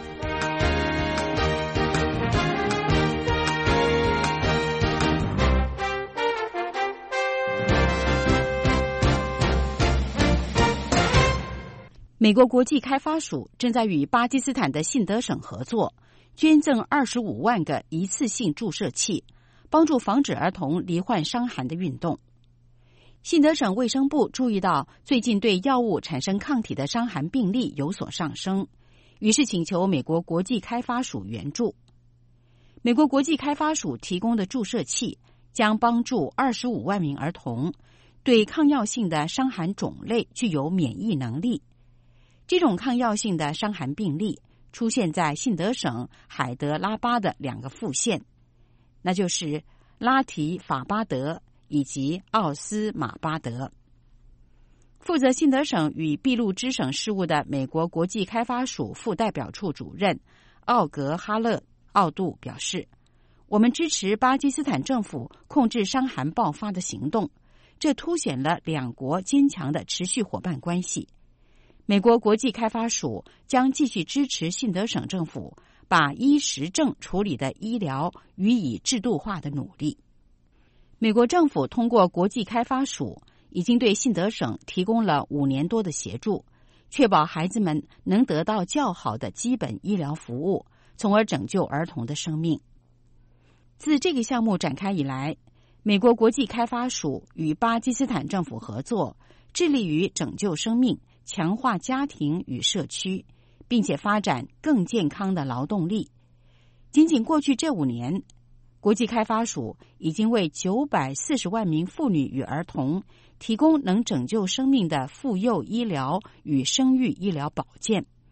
美国国际开发署正在与巴基斯坦的信德省合作，捐赠二十五万个一次性注射器，帮助防止儿童罹患伤寒的运动。信德省卫生部注意到最近对药物产生抗体的伤寒病例有所上升，于是请求美国国际开发署援助。美国国际开发署提供的注射器将帮助二十五万名儿童对抗药性的伤寒种类具有免疫能力。这种抗药性的伤寒病例出现在信德省海德拉巴的两个副县，那就是拉提法巴德以及奥斯马巴德。负责信德省与俾路支省事务的美国国际开发署副代表处主任奥格哈勒奥杜表示，我们支持巴基斯坦政府控制伤寒爆发的行动，这凸显了两国坚强的持续伙伴关系。美国国际开发署将继续支持信德省政府把医实证处理的医疗予以制度化的努力。美国政府通过国际开发署已经对信德省提供了五年多的协助，确保孩子们能得到较好的基本医疗服务，从而拯救儿童的生命。自这个项目展开以来，美国国际开发署与巴基斯坦政府合作，致力于拯救生命，强化家庭与社区，并且发展更健康的劳动力。仅仅过去这五年，国际开发署已经为九百四十万名妇女与儿童提供能拯救生命的妇幼医疗与生育医疗保健。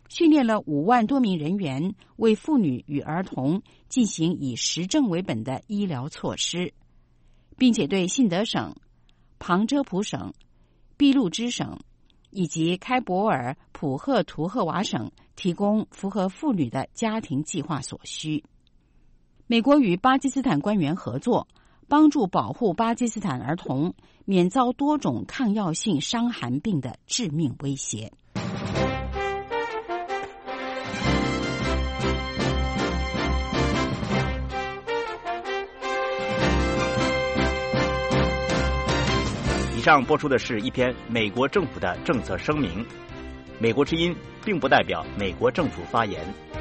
训练了五万多名人员，为妇女与儿童进行以实证为本的医疗措施，并且对信德省、旁遮普省、俾路支省以及开伯尔普赫图赫瓦省提供符合妇女的家庭计划所需。美国与巴基斯坦官员合作，帮助保护巴基斯坦儿童免遭多种抗药性伤寒病的致命威胁。 以上播出的是一篇美国政府的政策声明。美国之音并不代表美国政府发言。